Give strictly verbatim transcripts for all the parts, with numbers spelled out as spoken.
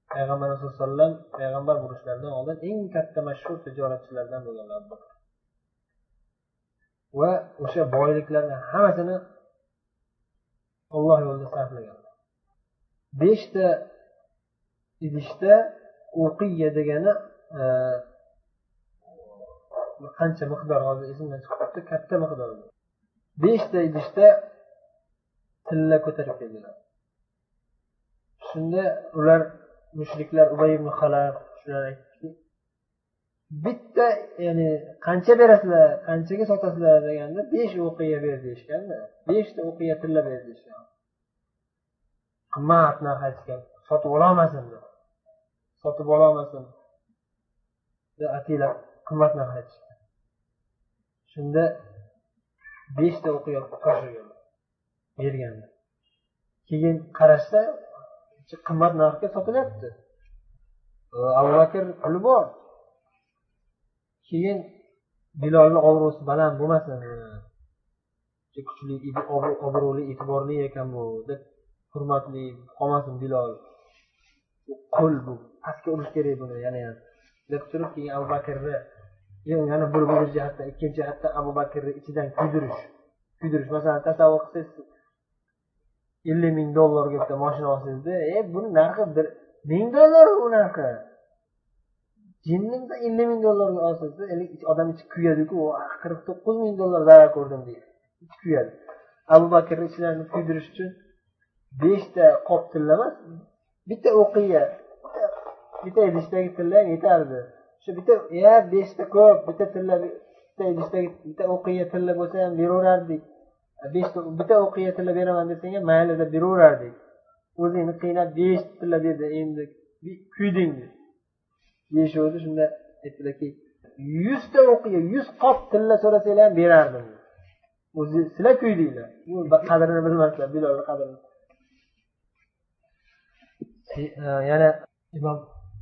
payg'ambar sallallohu alayhi vasallam payg'ambar bo'lishlaridan oldin eng katta mashhur tijoratchilardan bo'lganlar. Va o'sha boyliklarni hammasini Alloh yo'lida sarflagan. beshta idishda uqiya degani qancha miqdor hozir esimdan chiqib ketdi, katta miqdor. beshta idishda tilla ko'tarib keldilar. Shunda ular mushriklar Ubay ibn Xalaf shular aytdiki, bitta, ya'ni qancha berasizlar, qanchaga sotasizlar deganda besh uqiya ber deyishganda, beshta uqiya tilla ber deyishgan. Qimmat narx aytgan, sotib ololmasin deb. Sotib ololmasin deb atilab qimmat narx aytishgan. Shunda beshta uqiya topshirgan, berganda. Keyin qarashsa, qimmat narxga sotilyapti. Abu Bakr puli bor. Keyin Bilolning obro'si baland bo'lmasin, kuchli, obro'li, e'tiborli ekan bu deb hurmatli qolmasin Bilol. Qul bu, pastga urish kerak buni, yana ham deb turib, keyin Abu Bakrni yana bir bir jihatdan, ikkinchi jihatdan Abu Bakrni ichidan kuydirish. Kuydirish, masalan, tasavvur qilsangiz ellik ming dollarga bitta mashina olsangiz-da, e buni narxi ming dollar u narxi. Jinnimda ellik ming dollarga olsangiz, odam ichi kuyadi-ku, qirq to'qqiz ming dollar zarar ko'rdim deydi. Ichi kuyadi. Abu Bakr ishlarini kuydirish uchun beshta qop tilla emas, bitta o'qiya, bitta idishdagi tilla yetardi. Shu bitta, ya beshta ko'p, bitta tilla, bitta idishdagi bitta o'qiya tilla bo'lsa ham beraverardik. beshta bitta o'qiya tilla beraman desang ham mayli deb beraverardik. O'zingni qiynab besh tilla berdi, endi kuyding dedi. Deyishdi, shunda aytdilarki, yuz ta o'qiya, yuz qop tilla so'rasanglar ham berardim. O'zi sizlar kuydinglar. Bu qadrini bilmaslar, Bilolning qadrini. Yana Imom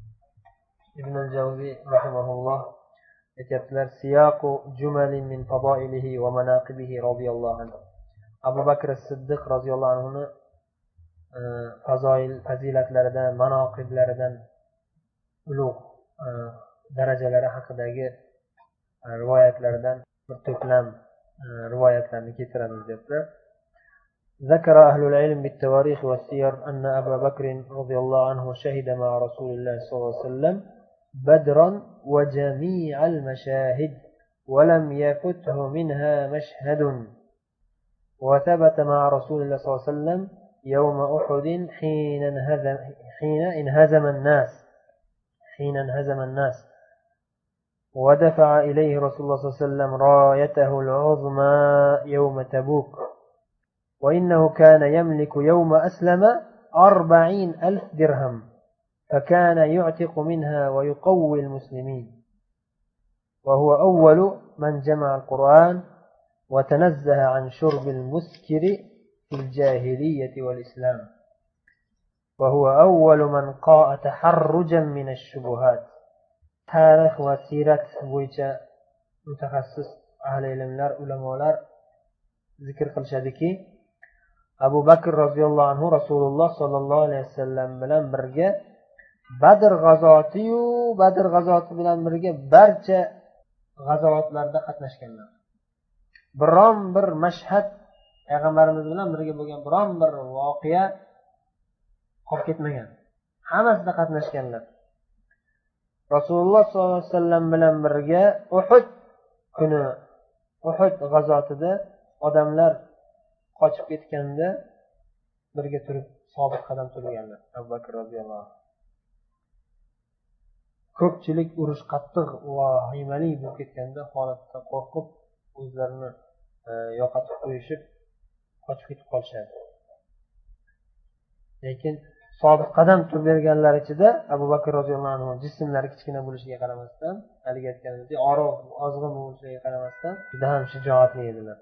Ibn al-Jawzi rahimahulloh aytibdilar, siyaqu jumalin min fadailihi va manaqibihi radhiyallohu anhu. Abu Bakr as-Siddiq radhiyallohu anhu fazoil, fazilatlaridan, manoqiblaridan, ulug' darajalari haqidagi rivoyatlardan bir to'plam rivoyatlarni keltiramiz debdilar. ذكر أهل العلم بالتواريخ والسير أن أبا بكر رضي الله عنه شهد مع رسول الله صلى الله عليه وسلم بدرا وجميع المشاهد ولم يفته منها مشهد، وثبت مع رسول الله صلى الله عليه وسلم يوم أحد حين انهزم, حين انهزم الناس حين انهزم الناس ودفع إليه رسول الله صلى الله عليه وسلم رايته العظمى يوم تبوك، وإنه كان يملك يوم أسلم أربعين ألف درهم، فكان يعتق منها ويقوي المسلمين، وهو أول من جمع القرآن وتنزه عن شرب المسكر في الجاهلية والإسلام، وهو أول من قاء تحرجا من الشبهات. تاريخ وسيرة بويچا متخصص أهل العلمlar, ulamolar zikr qilishadiki, Abu Bakr roziyallohu anhu Rasululloh sollallohu alayhi vasallam bilan birga Badr g'azoti-yu Badr g'azoti bilan birga barcha g'azotlarda qatnashganlar. Biron bir mashhad, payg'ambarimiz bilan birga bo'lgan biron bir voqea qolib ketmagan. Hammasida qatnashganlar. Rasululloh sollallohu alayhi vasallam bilan birga Uhud kuni, Uhud g'azotida odamlar qochib ketganda birga turib sobit qadam turganlar. Abu Bakr roziyallohu anhu. Ko'pchilik urush qattiq va vahiymali bo'lib ketganda holatda qo'rqib o'zlarini yo'qotib qo'yishib qochib ketib qolishadi. Lekin sobit qadam turib berganlar ichida Abu Bakr roziyallohu anhu jismlari kichkina bo'lishiga qaramasdan, hali aytganimizdek oroq ozg'in bo'lishiga qaramasdan juda ham shijoatli edilar.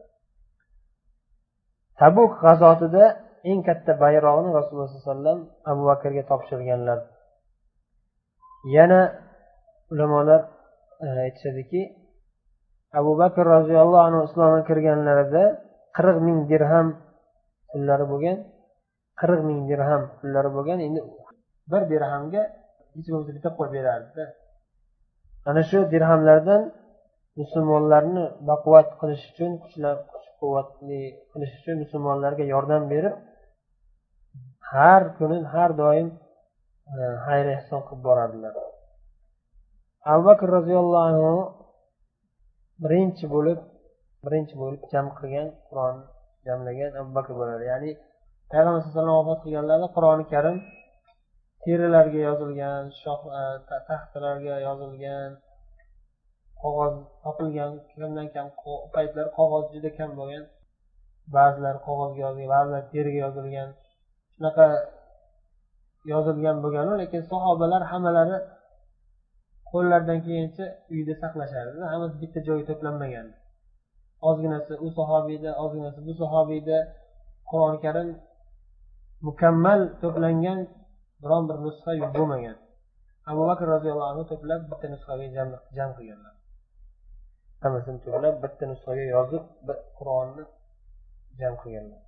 Tabuk g'azotida eng katta bayroqni Rasululloh sollallohu alayhi vasallam Abu Bakrga topshirganlar. Yana ulamolar aytishadiki, Abu Bakr roziyallohu anhu islomga kirganlarida qirq ming dirham pullari bo'lgan, qirq ming dirham pullari bo'lgan. Endi bir dirhamga hech bo'lmasa bitta qo'y berardida. Ana shu dirhamlardan musulmonlarni baquvvat qilish uchun, kuchlab kuch quvvatli qilish uchun musulmonlarga yordam berib, har kuni har doim xayr ehson qilib borardilar. Abu Bakr roziyallohu anhu birinchi bo'lib birinchi bo'lib jam qilgan, Qur'onni jamlagan Abu Bakr bo'ladi. Ya'ni Payg'ambar sollallohu alayhi vasallam vafot qilganlarida Qur'oni Karim terilarga yozilgan, shoh taxtalarga yozilgan, qog'oz topilgan, kamdan kam paytlar qog'oz juda kam bo'lgan. Ba'zilar qog'ozga yozilgan, ba'zilar teriga yozilgan. Shunaqa yozilgan bo'lgan, lekin sahobalar hammalari qo'llaridan kelgancha uyda saqlashardi. Hammasi bitta joyga to'planmagan. Ozginasi u sahobiyda, ozginasi bu sahobiyda Qur'oni Karim mukammal to'plangan biron bir nusxa bo'lmagan. Abu Bakr roziyallohu anhu to'plab bitta nusxaga jam qilganlar. Hammasini to'plab bitta nusxaga yozib, Qur'onni jam qilganlar.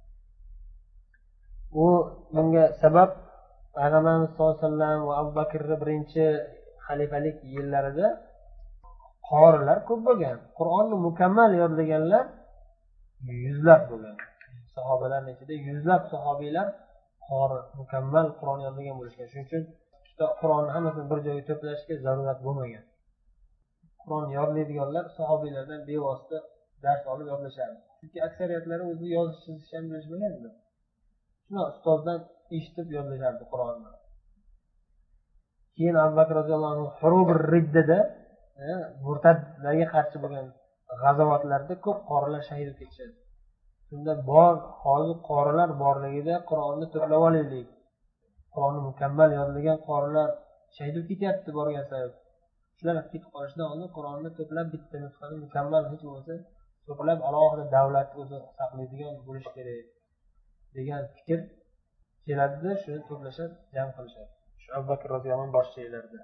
U bunga sabab Payg'ambarimiz sollallohu alayhi vasallam va Abu Bakrning birinchi xalifalik yillarida qorilar ko'p bo'lgan. Qur'onni mukammal yodlaganlar yuzlab bo'lgan. Sahobalarning ichida yuzlab sahobiylar qori, mukammal Qur'on yodlagan bo'lishgan. Shuning uchun Qur'onni hammasini bir joyga to'plashga zarurat bo'lmagan. Qur'on yodlaydiganlar sahobiylardan bevosita dars olib yodlashardi. Chunki aksariyatlari o'zi yozish chizishni ham bilishmagan edi. Shuni ustozdan eshitib yodlashardi Qur'onni. Keyin Abu Bakr roziyallohu anhu Hurubur Riddada, murtadlarga qarshi bo'lgan g'azovotlarda ko'p qorilar shahid ketishadi. Shunda bor, hozir qorilar borligida Qur'onni to'plab olaylik. Qur'onni mukammal yodlagan qorilar shahid ketyapti borgan sababi. Shular ketib qolishdan oldin Qur'onni to'plab bitta nusxani mukammal hech bo'lmasa to'plab alohida davlat o'zi saqlaydigan bo'lish kerak degan fikr keladi, shuni to'plashadi, jam qilishadi. Shu Abu Bakr roziyallohu anhu boshchilarida.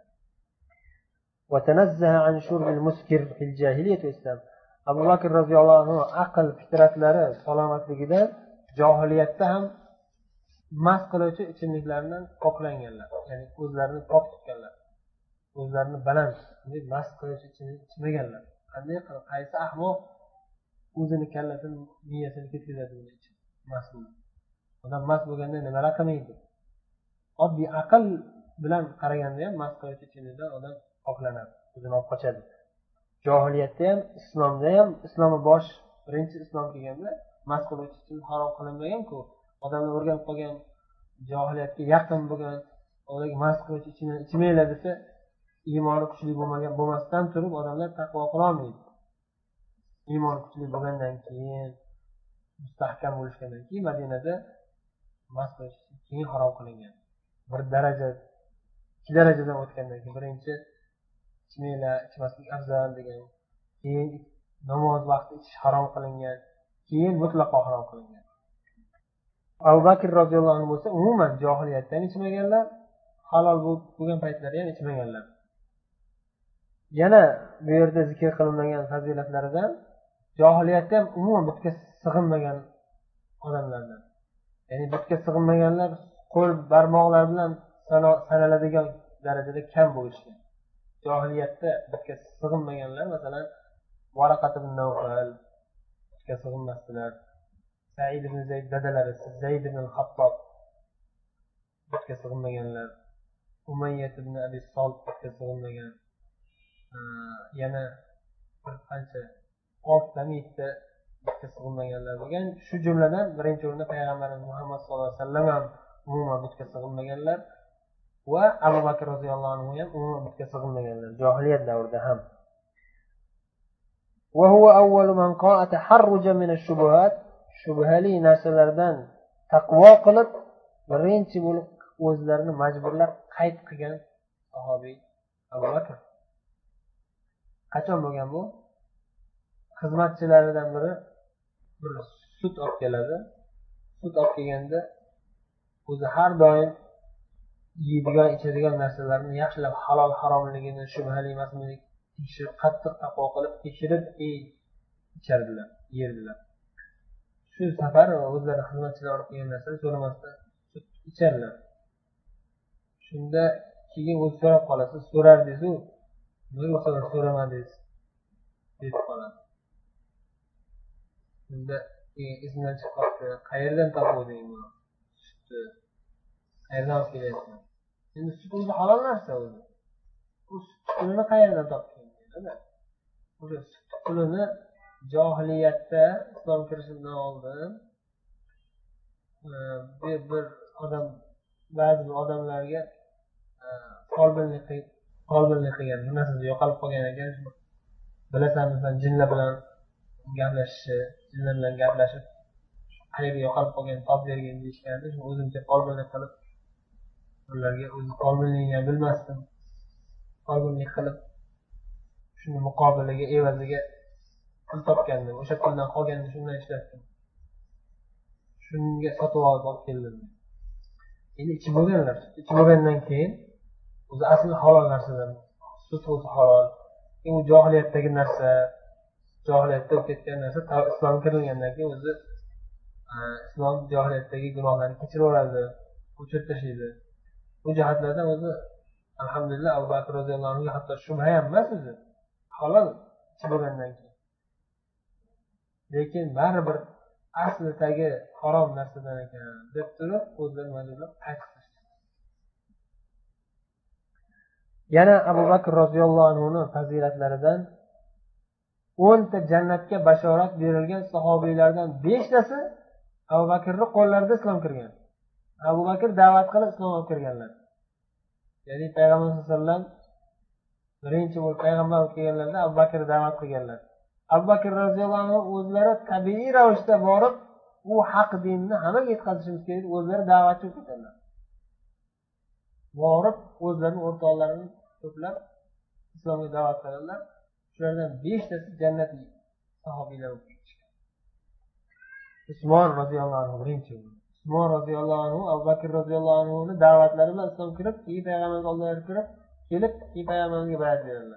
Va tanazzaha an shurbil muskir fil jahiliyyah va islam. Abu Bakr roziyallohu anhu aql fitratlari salomatligidan johiliyatda ham mast qiluvchi ichimliklardan poklanganlar. Ya'ni o'zlarini pok tutganlar. O'zlarini baland, mast qiluvchi ichimlik ichmaganlar. Qanday qilib, qaysi ahmoq o'zini kallasini, miyasini ketkazadi buni ichib? Mast bo'lib. Odam mast bo'lganda nima raqamaydi? Oddiy aql bilan qaraganda ham mast qiluvchi ichimlikdan odam poklanadi, o'zini olib qochadi. Johiliyatda ham, islomda ham, islomga bosh birinchi islom kelganda mast qiluvchi ichimlik harom qilinmagan-ku. Odamlar o'rganib qolgan, johiliyatga yaqin bo'lgan, odamga mast qiluvchi ichimlik ichmaylar desa, iymoni kuchli bo'lmagan bo'lmasdan turib odamlar taqvo qila olmaydi. Iymoni kuchli bo'lgandan keyin, mustahkam bo'lishgandan keyin Madinada mast qilish keyin harom qilingan. Bir daraja, ikki darajadan o'tgandan keyin birinchi ichmaylar, ichmaslik afzal degan, keyin namoz vaqti ichish harom qilingan, keyin mutlaqo harom qilingan. Abu Bakr roziyallohu anhu bo'lsa umuman johiliyatdan ichmaganlar, halol bo'lgan paytlari ham ichmaganlar. Yana bu yerda zikr qilinmagan fazilatlaridan johiliyatda ham umuman bitga sig'inmagan odamlardan. Ya'ni bitga sig'inmaganlar qo'l barmoqlar bilan sanaladigan darajada kam bo'lishgan. Johiliyatda bitga sig'inmaganlar, masalan, Varaqat ibn Nawfal bitga sig'inmasdilar. Sa'id ibn Zayd dadalari, Zayd ibn al-Hattob bitga sig'inmaganlar. Umayyah ibn Abi Salt bitga sig'inmagan. Yana bir qancha oltdan yettita bitga sig'inmaganlar bo'lgan. Shu jumladan birinchi o'rinda Payg'ambarimiz Muhammad sollallohu alayhi vasallam ham umuman bitga sig'inmaganlar va Abu Bakr roziyallohu anhu ham umuman bitga sig'inmaganlar johiliyat davrida ham. Va huwa awwalu man qa'a taharrujan min ash-shubuhat, shubhali narsalardan taqvo qilib birinchi bo'lib o'zlarini majburlab qayd qilgan sahobiy Abu Bakr. Qachon bo'lgan bu? Xizmatchilaridan biri bir sut olib keladi. Sut olib kelganda o'zi har doim yeydigan, ichadigan narsalarni yaxshilab halol haromligini, shubhali emasligini tekshirib, qattiq taqvo qilib tekshirib ichardilar, yerdilar. Shu safar o'zlari xizmatchilar olib kelgan narsani so'ramasdan sut ichardilar. Shu shunda keyin o'zi so'rab qolasiz, so'rardingiz-ku, nega o'sha so'ramadingiz deb qoladi. Shunda esimdan chiqib qoldi, qayerdan topuvding buni? Sutni qayerdan olib kelyapsan? Endi sut o'zi halol narsa o'zi. Bu sut pulini qayerdan topding dedi. O'sha sut pulini johiliyatda islom kirishidan oldin bir bir odam ba'zi bir odamlarga folbinlik folbinlik qilgan, bu narsada yo'qolib qolgan ekan. Bilasanmi, sen jinlar bilan gaplashishi, jinlar bilan gaplashib qayerga yo'qolib qolgan, topib bergan deyishganda, shu o'zimcha folbinlik qilib ularga o'zi folbinlikni ham bilmasdim. Folbinlik qilib shuni muqobiliga, evaziga pul topgandim. O'sha puldan qolganini shundan ishlatdim. Shunga sotib olib olib keldim. Endi ichib bo'lganlar, ichib bo'lgandan keyin o'zi asli halol narsadan sut o'zi halol. U johiliyatdagi narsa, johiliyatda o'tib ketgan narsa islom kirilgandan keyin o'zi islom johiliyatdagi gunohlarni kechirib yuboradi, o'chirib tashlaydi. Bu jihatlardan o'zi alhamdulillah Abu Bakr roziyallohu anhuga hatto shubha ham emas o'zi. Halol ichib bo'lgandan keyin. Lekin baribir aslidagi harom narsadan ekan deb turib o'zlari majburlab qaytib tashlaydi. Yana Abu Bakr roziyallohu anhuning fazilatlaridan o'nta jannatga bashorat berilgan sahobiylardan beshtasi Abu Bakrning qo'llarida islom kirgan. Abu Bakr da'vat qilib islom olib kirganlar. Ya'ni payg'ambar sollallohu alayhi vasallam birinchi bo'lib payg'ambar olib kelganlarda Abu Bakr da'vat qilganlar. Abu Bakr roziyallohu anhu o'zlari tabiiy ravishda borib, u haq dinni hammaga yetkazishimiz kerak, o'zlari da'vatchi bo'lib ketadilar. Borib o'zlarining o'rtoqlarini to'plab islomga da'vat qiladilar. Shulardan beshtasi jannatli sahobiylar bo'lib chiqqan. Usmon roziyallohu anhu birinchi bo'ldi. Usmon roziyallohu anhu Abu Bakr roziyallohu anhuning da'vatlari bilan islom kirib, keyin payg'ambarga oldilariga kirib, kelib, keyin payg'ambarga bay'at berdilar.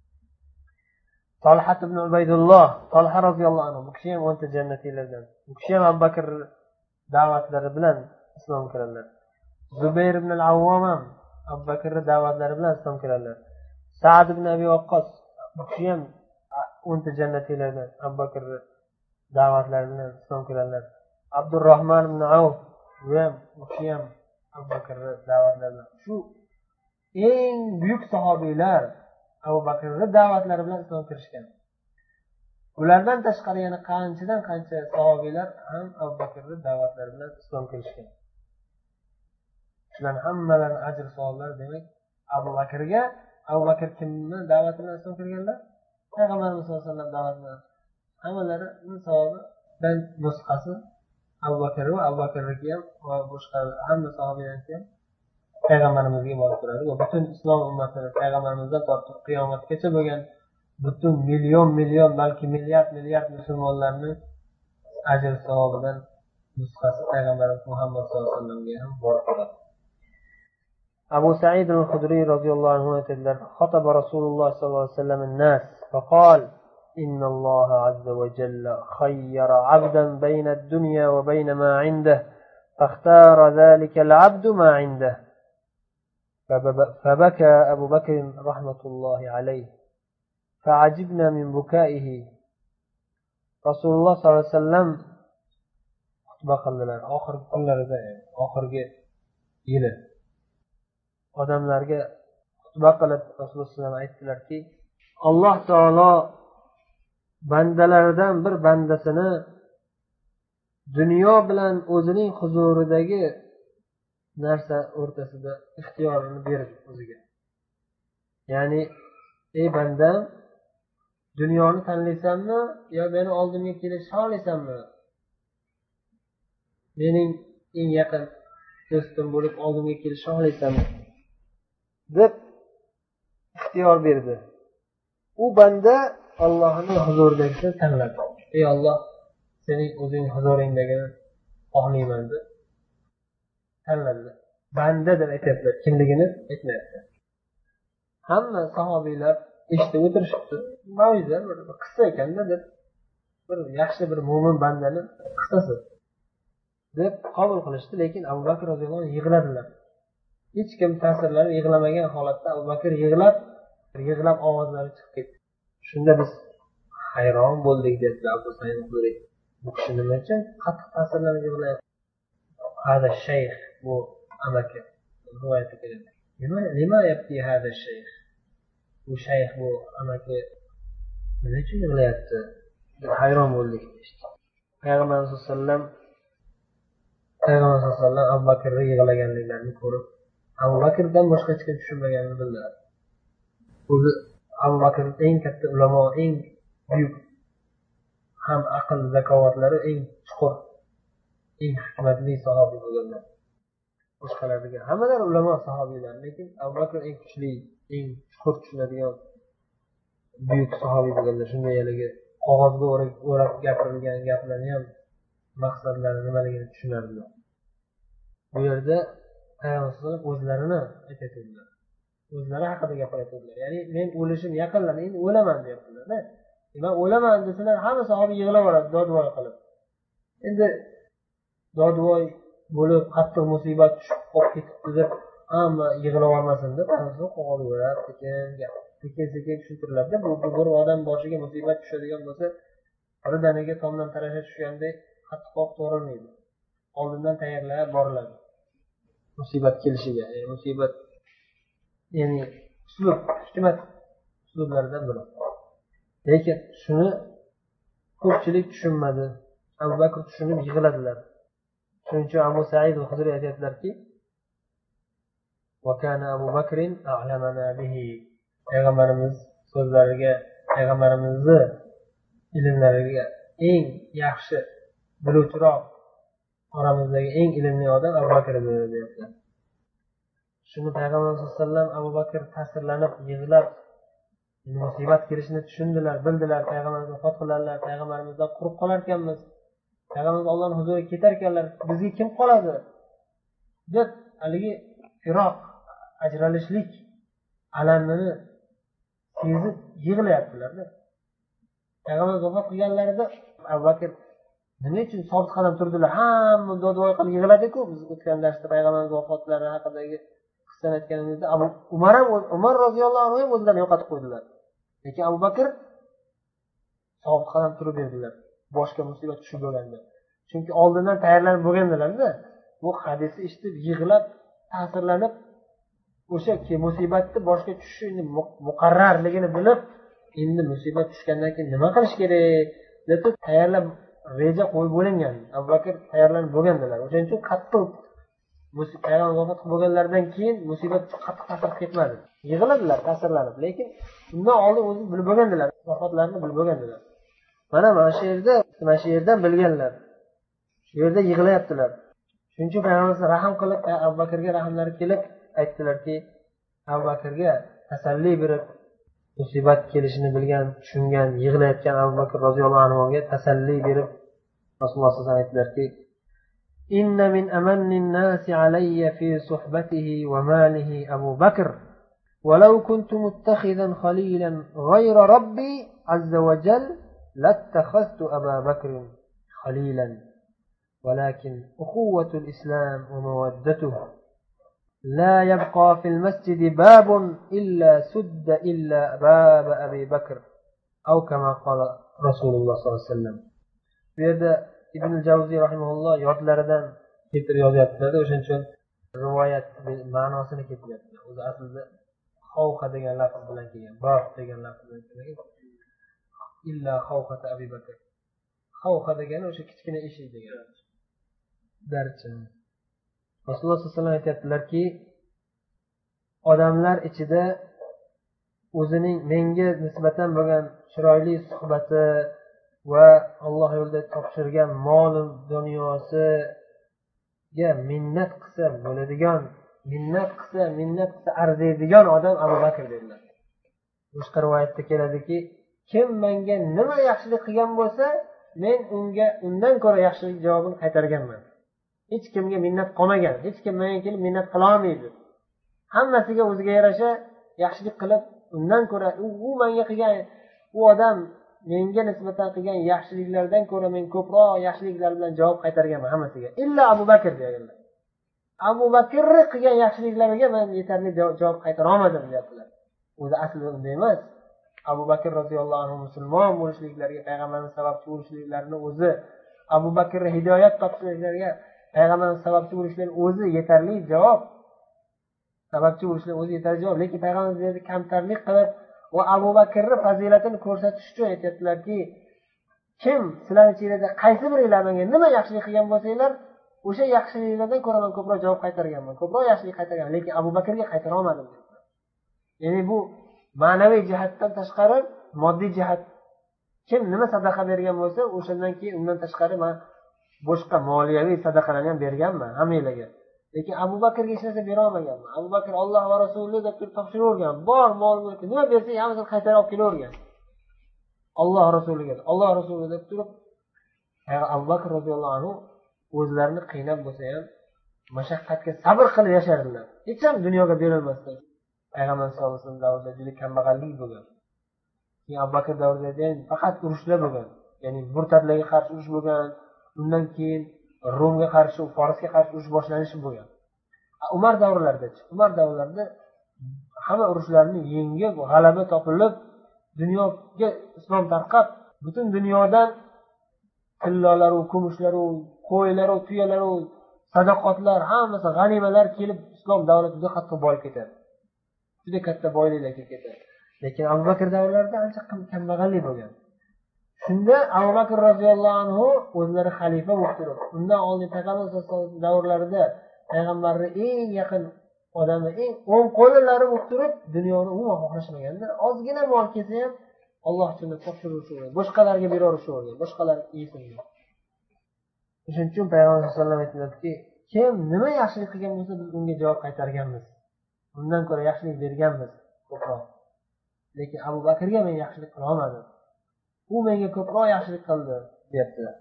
Talha ibn Ubaydulloh, Talha roziyallohu anhu, bu kishi ham o'nta jannatiylardan. Bu kishi ham Abu Bakr da'vatlari bilan islom kiradilar. Zubayr ibn al-Awwam ham Abu Bakr da'vatlari bilan islom kiradilar. Sa'd ibn Abi Waqqas, bu kishi ham o'nta jannatiylardan, Abu Bakr da'vatlari bilan islom kiradilar. Abdurrahman ibn Avf, bu ham bu kishi ham Abu Bakr da'vatlari bilan. Shu eng buyuk sahobiylar Abu Bakrning da'vatlari bilan islom kirishgan. Ulardan tashqari yana qanchadan qancha sahobiylar ham Abu Bakrning da'vatlari bilan islom kirishgan. Shular hammalari ajr savollar, demak Abu Bakrga Abu Bakr kimni da'vati bilan islom kirganlar? Payg'ambarimiz sollallohu alayhi vasallam da'vati bilan. Hammalarining savobidan nusxasi Abu Bakr va Abu Bakrniki ham va boshqa hamma sahobiylarniki ham payg'ambarimizga borib turadi. Va butun islom ummatini payg'ambarimizdan tortib qiyomatgacha bo'lgan butun million million balki milliard milliard musulmonlarning ajr savobidan nusxasi payg'ambarimiz Muhammad sollallohu alayhi vasallamga ham borib turadi. Abu Sa'id al-Khudri radhiyallohu anhu aytadilar: "Xataba Rasululloh sollallohu alayhi vasallam an-nas faqal: Inna Alloh azza va jalla khayyara 'abdan bayna ad-dunya va bayna ma 'indahu, fakhtara zalika al-'abdu ma 'indahu." فبكى أبو بكر رحمة الله عليه فعجبنا من بكائه. Rasululloh sollallohu alayhi vasallam xutba qildilar. Oxirgi kunlarida, oxirgi yili odamlarga xutba qilib Rasululloh sollallohu alayhi vasallam aytdilarki, Alloh taolo bandalaridan bir bandasini dunyo bilan o'zining huzuridagi narsa o'rtasida ixtiyorini berdi o'ziga. Ya'ni, ey bandam, dunyoni tanlaysanmi yo meni oldimga kelishni xohlaysanmi? Mening eng yaqin do'stim bo'lib oldimga kelishni xohlaysanmi? deb ixtiyor berdi. U banda Allohning huzuridagisini tanladi. Ey Alloh, sening o'zing huzuringdagini xohlayman deb tanladi. Banda deb aytadilar, kimligini aytmayapti. Hamma sahobiylar eshitib o'tirishibdi. Mav'iza bir qissa ekanda deb, bir yaxshi bir mo'min bandani qissasi deb qabul qilishdi. Lekin Abu Bakr roziyallohu anhu yig'ladilar. hech kim ta'sirlanib yig'lamagan holatda Abu Bakr yig'lab yig'lab ovozlari chiqib ketdi. Shunda biz hayron bo'ldik dedi Abu Said al-Xudri. Bu kishi nima uchun qattiq ta'sirlanib yig'layapti? Hada shayx, bu amaki rivoyatda keladi. Nima nima yapti hada shayx? Bu shayx, bu amaki nima uchun yig'layapti? Hayron bo'ldik. Payg'ambar sollallohu alayhi vasallam Payg'ambar sollallohu alayhi vasallam Abu Bakrning yig'laganliklarini ko'rib, Abu Bakrdan boshqa hech kim tushunmaganini bildilar. O'zi Abu Bakr eng katta ulamo, eng buyuk, ham aql zakovatlari eng chuqur, eng hikmatli sahobiy bo'lganlar. Boshqalarga hammalar ulamo sahobiylar, lekin Abu Bakr eng kuchli, eng chuqur tushunadigan buyuk sahobiy bo'lganlar. Shunday yaliga qog'ozga o'rab gapirilgan gaplarni ham maqsadlari nimaligini tushunardilar. Bu yerda Payg'ambar o'zlarini aytadilar. O'zlari haqida gapiradilar. Ya'ni men o'lishim yaqinladi, endi o'laman deyaptilar. Men o'laman desalar, hamma sahobiy yig'lab oladi, dodvoy qilib. Endi dodvoy bo'lib, qattiq musibat tushib qolib ketibdi deb hamma yig'lab olmasin deb, Payg'ambar qo'g'irib, sekin sekin-sekin tushuntiriladi. Bu bir odam boshiga musibat tushadigan bo'lsa, birdaniga tomdan tarasha tushganday qattiqroq to'rilmaydi. Oldindan tayyorlab boriladi. Musibat kelishiga, ya'ni musibat, ya'ni uslub, hikmat uslublaridan biri. Lekin shuni ko'pchilik tushunmadi. Abu Bakr tushunib yig'ladilar. Shuning uchun Abu Said al-Xudri aytadilarki, "Va kana Abu Bakrin a'lamana bihi." Payg'ambarimiz so'zlariga, payg'ambarimizni ilmlariga eng yaxshi biluvchiroq, oramizdagi eng ilmli odam Abu Bakr edi deyapti. Shuni Payg'ambar sollallohu alayhi vasallam Abu Bakr ta'sirlanib yig'lab musibat kelishini tushundilar, bildilar. Payg'ambarimiz vafot qiladilar, payg'ambarimizdan quruq qolar ekanmiz, payg'ambarimiz Allohning huzuriga ketar ekanlar, bizga kim qoladi deb haligi firoq, ajralishlik alamini sezib yig'layaptilar-da. Payg'ambar vafot qilganlarida Abu Bakr nima uchun sobit qadam turdilar? Hamma dodvoy qilib yig'ladi-ku. Biz o'tgan darsda payg'ambarimiz vafotlari haqidagi qissani aytganimizda Abu Umar ham Umar roziyallohu anhu ham o'zlarini yo'qotib qo'ydilar. Lekin Abu Bakr sobit qadam turib berdilar. Boshqa musibat tushib bo'lganda. Chunki oldindan tayyorlanib bo'lgandilar-da. Bu hadisni eshitib yig'lab, ta'sirlanib, o'sha musibatni boshqa tushishi endi muqarrarligini bilib, endi musibat tushgandan keyin nima qilish kerak deb tayyorlab reja qo'yib bo'lingan. Abu Bakr tayyorlanib bo'lgandilar. O'shaning uchun qattiq payg'ambar vafot bo'lganlaridan keyin musibat qattiq ta'sir ketmadi. Yig'ladilar ta'sirlanib, lekin undan oldin o'zi bilib bo'lgandilar, vafotlarini bilib bo'lgandilar. Mana mana shu yerda, mana shu yerdan bilganlar. Shu yerda yig'layaptilar. Shuning uchun payg'ambar rahim qilib, Abu Bakrga rahmlari kelib aytdilarki, Abu Bakrga tasalli berib, musibat kelishini bilgan, tushungan, yig'layotgan Abu Bakr roziyallohu anhuga tasalli berib, Rasululloh sollallohu alayhi vasallam aytdilarki, "Inna min amannin nasi alayya fi suhbatihi wa malihi Abu Bakr, wa law kuntu muttakhidan khalilan ghayra Rabbi azza wa jal lattakhadhtu Abu Bakr khalilan, walakin ukhuwatu al-islam wa mawaddatuhu لا يبقى في المسجد باب إلا سد إلا باب أبي بكر أو كما قال رسول الله صلى الله عليه وسلم." Bu yerda Ibn Javziy rahimahulloh yodlaridan keltirib yozyaptilar. O'shaning uchun rivoyat ma'nosini keltiryaptilar. O'zi aslida xavqa degan lafz bilan kelgan, bab degan lafz bilan kelgan. Illa xavqata Abu Bakr. Xavqa degani o'sha kichkina eshik degani. Darcha. Rasululloh sollallohu alayhi vasallam aytadilarki, odamlar ichida o'zining menga nisbatan bo'lgan chiroyli suhbati va Alloh yo'lida topshirgan mol dunyosiga minnat qilsa bo'ladigan, minnat qilsa, minnat qilsa arziydigan odam Abu Bakr dedilar. Boshqa rivoyatda keladiki, kim menga nima yaxshilik qilgan bo'lsa, men unga undan ko'ra yaxshilik javobini qaytarganman. Hech kimga minnat qolmagan, hech kim menga kelib minnat qila olmaydi. Hammasiga o'ziga yarasha yaxshilik qilib, undan ko'ra u menga qilgan, u odam menga nisbatan qilgan yaxshiliklardan ko'ra men ko'proq yaxshiliklar bilan javob qaytarganman hammasiga. Illa Abu Bakr deganlar. Abu Bakrni qilgan yaxshiliklariga men yetarli javob qaytara olmadim deyaptilar. O'zi aslida unday emas. Abu Bakr roziyallohu anhu musulmon bo'lishliklariga, payg'ambarning sababchi bo'lishliklarini o'zi, Abu Bakr hidoyat topishliklariga payg'ambarning sababchi bo'lishlari o'zi yetarli javob. Sababchi bo'lishlar o'zi yetarli javob, lekin payg'ambar bu yerda kamtarlik qilib va Abu Bakrning fazilatini ko'rsatish uchun aytayaptilarki, kim sizlarning ichingizda qaysi biringlar menga nima yaxshilik qilgan bo'lsanglar, o'sha yaxshiliklardan ko'ra men ko'proq javob qaytarganman, ko'proq yaxshilik qaytarganman, lekin Abu Bakrga qaytara olmadim. Ya'ni bu ma'naviy jihatdan tashqari moddiy jihat, kim nima sadaqa bergan bo'lsa, o'shandan keyin undan tashqari men boshqa moliyaviy sadaqalarni ham berganman hammalarga. Lekin Abu Bakrga hech narsa bera olmaganman. Abu Bakr Alloh va Rasuli deb turib topshiravergan, bor mol mulki nima bersa hammasini qaytarib olib kelavergan. Alloh Rasuliga, Alloh Rasuli deb turib Abu Bakr roziyallohu anhu o'zlarini qiynab bo'lsa ham mashaqqatga sabr qilib yashardilar. Hech ham dunyoga berilmasdan. Payg'ambar sollallohu alayhi vasallam davrida juda kambag'allik bo'lgan. Keyin Abu Bakr davrida faqat urushlar bo'lgan. Ya'ni murtadlarga qarshi urush bo'lgan. Undan keyin Rumga qarshi, Farsga qarshi urush boshlanishi bo'lgan. Umar davrlarida, Umar davrlarida hamma urushlarni yengib, g'alaba topilib, dunyoga islom tarqab, butun dunyodan tillolar, kumushlar, qo'ylar, tuyalar, sadaqotlar, hammasi g'animalar kelib islom davlati juda qattiq boyib ketadi. Juda katta boyliklar kelib ketadi. Lekin Abu Bakr davrlarida ancha kambag'allik bo'lgan. Shunda Abu Bakr roziyallohu anhu o'zlari xalifa bo'lib turib, undan oldin payg'ambar davrlarida payg'ambarning eng yaqin odami, eng o'ng qo'llari bo'lib turib, dunyoni umuman xohlashmaganda, ozgina mol kelsa ham Alloh uchun topshiruvchi, boshqalarga beraverishadi, boshqalar yesin. Shuning uchun payg'ambar sollallohu alayhi vasallam aytdilarki, kim nima yaxshilik qilgan bo'lsa, biz unga javob qaytarganmiz. Undan ko'ra yaxshilik berganmiz ko'proq. Lekin Abu Bakrga men yaxshilik qila olmadim. U menga ko'proq yaxshilik qildi, deyaptilar.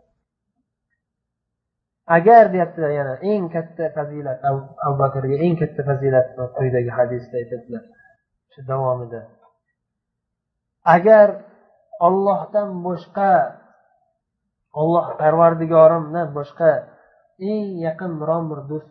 Agar deyaptilar yana eng katta fazilat Abu Bakrga eng katta fazilat quyidagi hadisda aytadilar. Shu davomida. Agar Allohdan boshqa, Alloh Parvardigorimdan boshqa eng yaqin biron bir do'st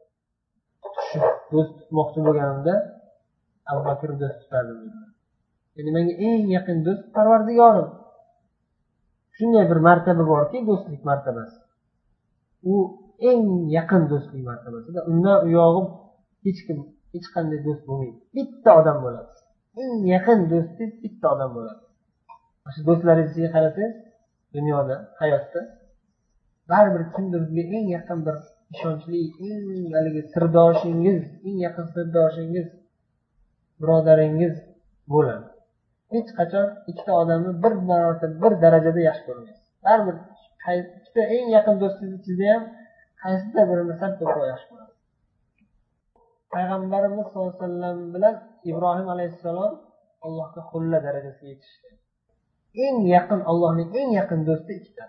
do'st tutmoqchi bo'lganimda Abu Bakr do'st tutardim. Ya'ni menga eng yaqin do'st Parvardigorim. Shunday bir martaba borki, do'stlik martabasi. U eng yaqin do'stlik martabasida. Undan u yog'i hech kim, hech qanday do'st bo'lmaydi. Bitta odam bo'ladi. Eng yaqin do'stingiz bitta odam bo'ladi. Shu do'stlaringizga qarasangiz, dunyoda, hayotda baribir kimdir sizga eng yaqin bir ishonchli, eng haligi sirdoshingiz, eng yaqin sirdoshingiz, birodaringiz bo'ladi. Hech qachon ikkita odamni bir marotaba bir darajada yaxshi ko'rmaysiz. Baribir ikkita eng yaqin do'stingiz ichida ham qaysidir birini sal ko'proq yaxshi ko'rasiz. Payg'ambarimiz sollallohu alayhi vasallam bilan Ibrohim alayhissalom Allohga xulla darajasiga yetishgan. Eng yaqin, Allohning eng yaqin do'sti ikkita.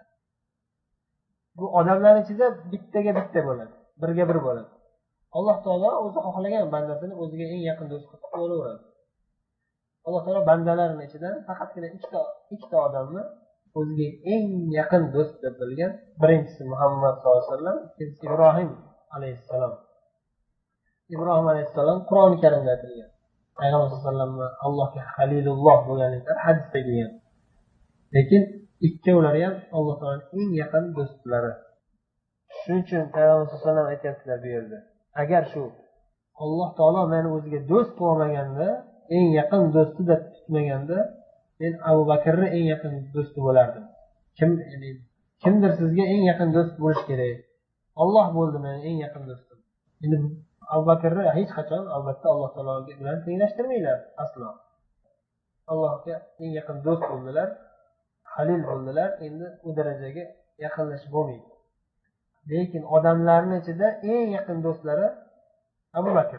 Bu odamlar ichida bittaga bitta bo'ladi, birga bir bo'ladi. Alloh taolo o'zi xohlagan bandasini o'ziga eng yaqin do'st qilib qo'yaveradi. Alloh taolo bandalarining ichidan faqatgina ikkita ikkita odamni o'ziga eng yaqin do'st deb bilgan. Birinchisi Muhammad sollallohu alayhi vasallam, ikkinchisi Ibrohim alayhissalom. Ibrohim alayhissalom Qur'oni Karimda aytilgan. Payg'ambar sollallohu alayhi vasallam Allohga Halilulloh bo'lganliklar hadisda kelgan. Lekin ikkovlari ham Alloh taoloning eng yaqin do'stlari. Shuning uchun Payg'ambar sollallohu alayhi vasallam aytayaptilar bu yerda. Agar shu Alloh taolo meni o'ziga do'st qilmaganda, eng yaqin do'sti deb tutmaganda, men Abu Bakrning eng yaqin do'sti bo'lardim. Kim, ya'ni kimdir sizga eng yaqin do'st bo'lish kerak. Alloh bo'ldi meni eng yaqin do'stim. Endi Abu Bakrni hech qachon albatta Alloh taolo bilan tenglashtirmaylar aslo. Allohga eng yaqin do'st bo'ldilar, halil bo'ldilar. Endi u darajaga yaqinlashib bo'lmaydi. Lekin odamlarning ichida eng yaqin do'stlari Abu Bakr.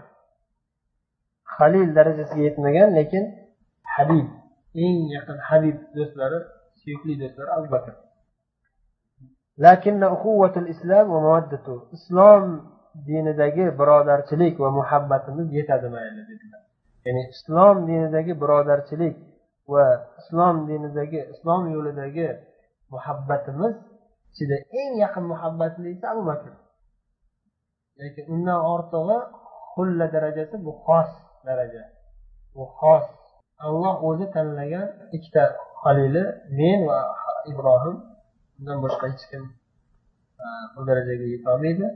Halil darajasiga yetmagan, lekin Habib, eng yaqin Habib do'stlari, suyukli do'stlari Abu Bakr. Lakin ukhuvatul islom va mawaddatu, islom dinidagi birodarchilik va muhabbatimiz yetadi mayli dedilar. Ya'ni islom dinidagi birodarchilik va islom dinidagi, islom yo'lidagi muhabbatimiz ichida eng yaqin muhabbatlisi Abu Bakr. lekin undan ortig'i xulla darajasi, bu xos daraja. Bu xos. Alloh o'zi tanlagan ikkita xalili, men va Ibrohim. Undan boshqa hech kim bu darajaga yetolmaydi.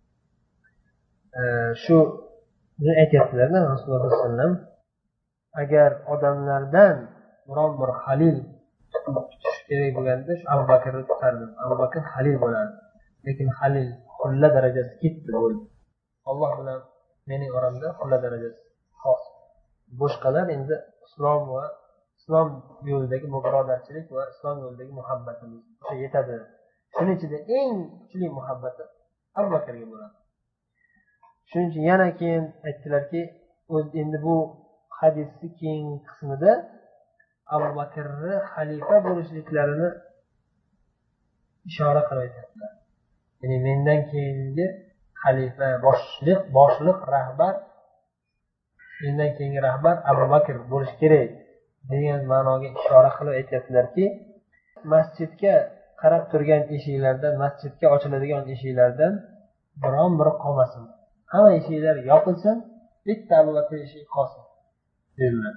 Shu ni aytyaptilar-da Rasululloh sollallohu alayhi vasallam. Agar odamlardan biron bir halil tutish kerak bo'lganda shu Abu Bakrni tutardim. Abu Bakr halil bo'lardi. Lekin halil xulla darajasi ketdi bo'ldi. Alloh bilan mening oramda xulla darajasi xos. Boshqalar endi islom va islom yo'lidagi birodarchilik va islom yo'lidagi muhabbatimiz o'sha yetadi. Shuning ichida eng kuchli muhabbati Abu Bakrga bo'ladi. Shuning uchun yana keyin aytdilarki, o'z endi bu hadisning keyingi qismida Abu Bakrni xalifa bo'lishliklarini ishora qilib aytadilar. Ya'ni mendan keyingi xalifa, boshliq, boshliq rahbar, mendan keyingi rahbar Abu Bakr bo'lishi kerak degan ma'noga ishora qilib aytadilarki, masjidga qarab turgan eshiklardan, masjidga ochiladigan eshiklardan biron biri qolmasin. Hamma eshiklar yopilsin, bitta Abu Bakr eshigi qolsin dedilar.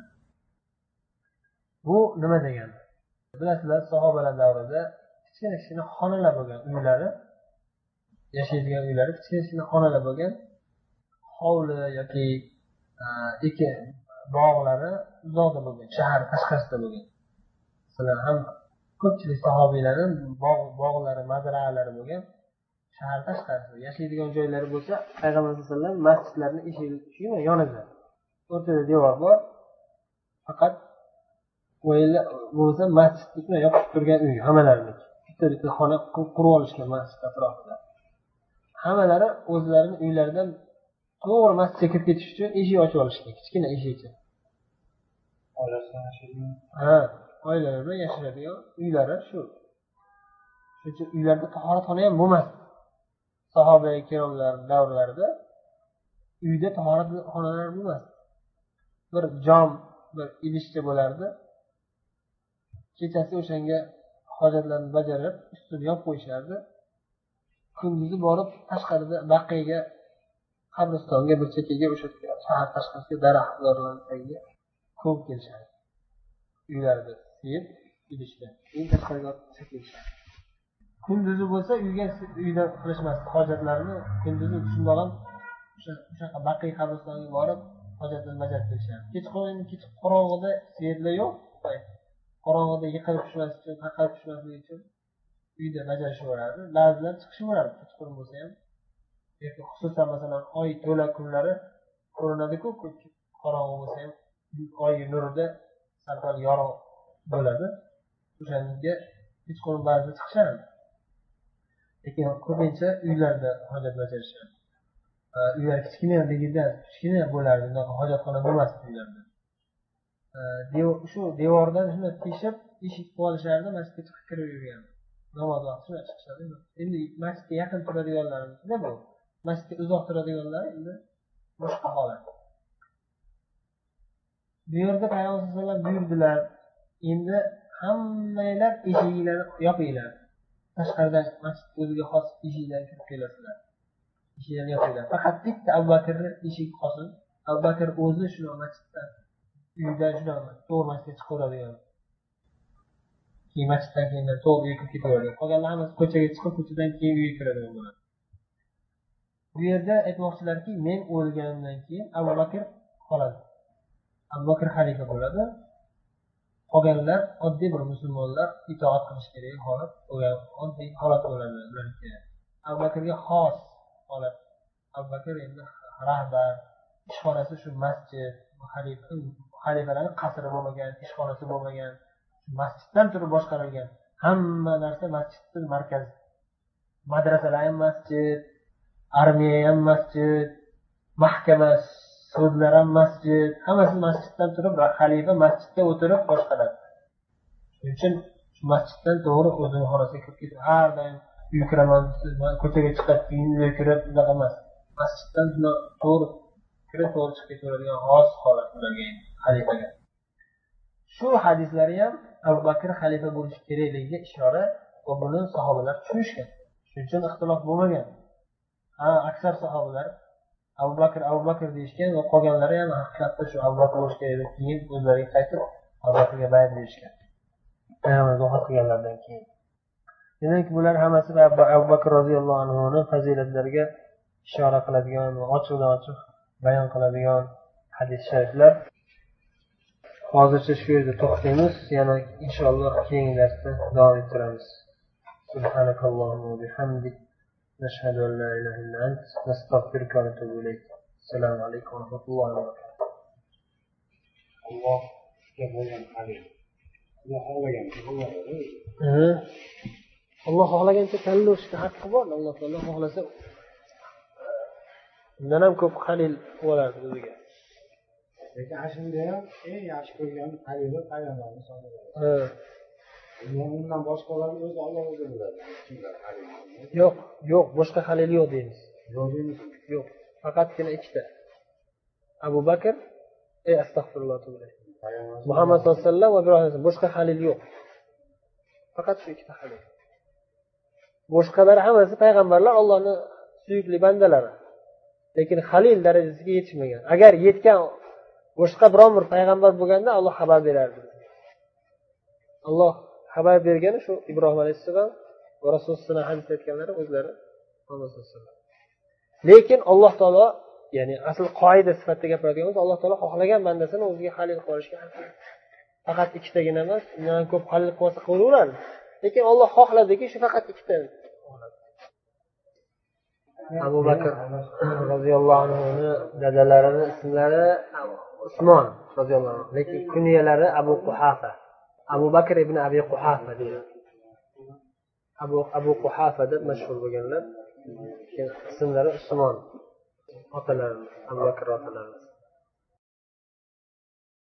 Bu nima degani? Bilasizlar, sahobalar davrida kichkina-kichkina xonalar bo'lgan, uylari, yashaydigan uylari kichkina-kichkina xonalar bo'lgan, hovli yoki ekin bog'lari uzoqda bo'lgan, shahar tashqarisida bo'lgan. Sizlar ham ko'pchilik sahobiylarning bog' bog'lari, mazra'alari bo'lgan, shahar tashqarisida yashaydigan joylari bo'lsa, Payg'ambar sollallohu alayhi vasallam masjidlarning eshigi yonida, o'rtada devor bor, faqat o'yinlar bo'lsa masjidni yopib turgan uy, hammalarining bitta-bitta xona qurib olishgan masjid atrofida. Hammalari o'zlarining uylaridan to'g'ri masjidga kirib ketish uchun eshik ochib olishgan, kichkina eshikcha. Ha, oilalar bilan yashaydigan uylari shu. Shuning uylarda tahoratxona ham bo'lmasdi. Sahoba ikromlar davrlarida uyda tahoratxonalar bo'lmasdi. Bir jom, bir idishcha bo'lardi. Kechasi o'shanga hojatlarni bajarib, ustini yopib qo'yishardi. Kunduzi borib tashqarida baqiyaga, qabristonga, bir chekkaga, o'sha shahar tashqarisiga daraxtlarning tagiga ko'p kelishardi. Uylarida siyib, idishda. Eng tashqariga chekilishadi. Kunduzi bo'lsa uyga uyda qilishmasdi hojatlarni. Kunduzi shundoq ham o'sha o'sha baqiy qabristoniga borib hojatlarni bajarib kelishardi. Kechqurun kech qorong'ida svetlar yo'q. Qorong'ida yiqilib tushmas uchun, taqalib tushmasligi uchun uyda bajarishaveradi. Ba'zilar chiqishaveradi kechqurun bo'lsa ham. Yoki xususan masalan oy to'la kunlari ko'rinadi-ku, qorong'i bo'lsa ham oy nurida sal yorug' bo'ladi. O'shanga kechqurun ba'zi chiqishadi. Lekin ko'pincha uylarda hojat bajarishadi. Uylar kichkinaligida kichkina bo'lardi, unaqa hojatxona bo'lmasdi uylarda. Shu devordan shuni teshib eshik qilib olishardi, masjidga chiqib kirib yurgan. Namoz vaqti shuna chiqishadi. Endi masjidga yaqin turadiganlarimizda bu, masjidga uzoq turadiganlar endi boshqa holat. Bu yerda Payg'ambar sollallohu alayhi vasallam buyurdilar, endi hammanglar eshiklarni yopinglar. Tashqaridan masjid o'ziga xos eshikdan kirib kelasizlar. Eshiklarni yopinglar. Faqat bitta Abu Bakrning eshigi qolsin. Abu Bakr o'zi shuni masjiddan uydan shuni to'g'ri masjidga chiqaveradigan. Keyin masjiddan keyin to'g'ri uyga ketaveradi. Qolganlar hammasi ko'chaga chiqib, ko'chadan keyin uyga kiradigan bo'ladi. Bu yerda aytmoqchilarki, men o'lganimdan keyin Abu Bakr qoladi. Abu Bakr xalifa bo'ladi. Qolganlar oddiy bir musulmonlar itoat qilish kerak holat bo'lgan, oddiy holat bo'ladi ularga. Abu Bakrga xos holat. Abu Bakr endi rahbar, ishxonasi shu masjid, xalifa, xalifalarning qasri bo'lmagan, ishxonasi bo'lmagan, masjiddan turib boshqarilgan. Hamma narsa masjidning markazi. Madrasalar ham masjid, armiya ham masjid, mahkama, sudlar ham masjid, hammasi masjiddan turib, xalifa masjidda o'tirib boshqaradi. Shuning uchun masjiddan to'g'ri o'zining xonasiga kirib ketib, har doim uy kiraman, ko'chaga chiqib, uyga kirib, unaqa emas. Masjiddan to'g'ri kirib, to'g'ri chiqib ketaveradigan xos holat ularga, xalifaga. Shu hadislari ham Abu Bakr xalifa bo'lishi kerakligiga ishora va buni sahobalar tushunishgan. Shuning uchun ixtilof bo'lmagan. ha aksar sahobalar Abu Bakr Abu Bakr deyishgan va qolganlari ham haqiqatda shu Abu Bakr bo'lish kerak deb keyin o'zlariga qaytib Abu Bakrga bayat berishgan. Payg'ambar vafot qilganlaridan keyin. Demak, bular hammasi Abu Bakr roziyallohu anhuning fazilatlariga ishora qiladigan va ochiqdan ochiq bayon qiladigan hadis shariflar. Hozircha shu yerda to'xtaymiz. Yana inshaalloh keyingi darsda davom ettiramiz. Subhanakallohumma va bihamdik nashhadu an la ilaha illa ant nastaghfiruka va natubu ilayk. Assalomu alaykum va rahmatullohi va barakatuh. Allohga bo'lgan qalb. Alloh xohlagancha Alloh xohlagancha tanlashga haqqi bor. Alloh taolo xohlasa undan ham ko'p qalil bo'lardi o'ziga. Lekin ashunda ham eng yaxshi ko'rgan qalili payg'ambarimiz sollallohu alayhi vasallam. Undan boshqalarni o'zi Alloh o'zi biladi. Yo'q, yo'q, boshqa halil yo'q deymiz. Yo'q deymiz. Yo'q, faqatgina ikkita. Abu Bakr, ey astag'firulloh to'g'ri. Muhammad sollallohu alayhi vasallam va Ibrohim, boshqa halil yo'q. Faqat shu ikkita halil. Boshqalar hammasi payg'ambarlar, Allohning suyukli bandalari. Lekin halil darajasiga yetishmagan. Agar yetgan boshqa biron bir payg'ambar bo'lganda Alloh xabar berardi. Alloh xabar bergani shu Ibrohim alayhissalom va Rasululloh hadis aytganlari o'zlari Muhammad sollallohu alayhi vasallam. Lekin Alloh taolo, ya'ni asl qoida sifatida gapiradigan bo'lsa, Alloh taolo xohlagan bandasini o'ziga halil qilishga haqqi. Faqat ikkitagina emas, undan ko'p halil qilsa qilaveradi. Lekin Alloh xohladiki, shu faqat ikkita. Abu Bakr roziyallohu anhuning dadalarining ismlari Usmon roziyallohu anhu, lekin kunyalari Abu Quhafa. Abu Bakr ibn Abi Quhafa deyiladi. Abu Abu Quhafa deb mashhur bo'lganlar. Ismlari Usmon. Otalari Abu Bakr otalari.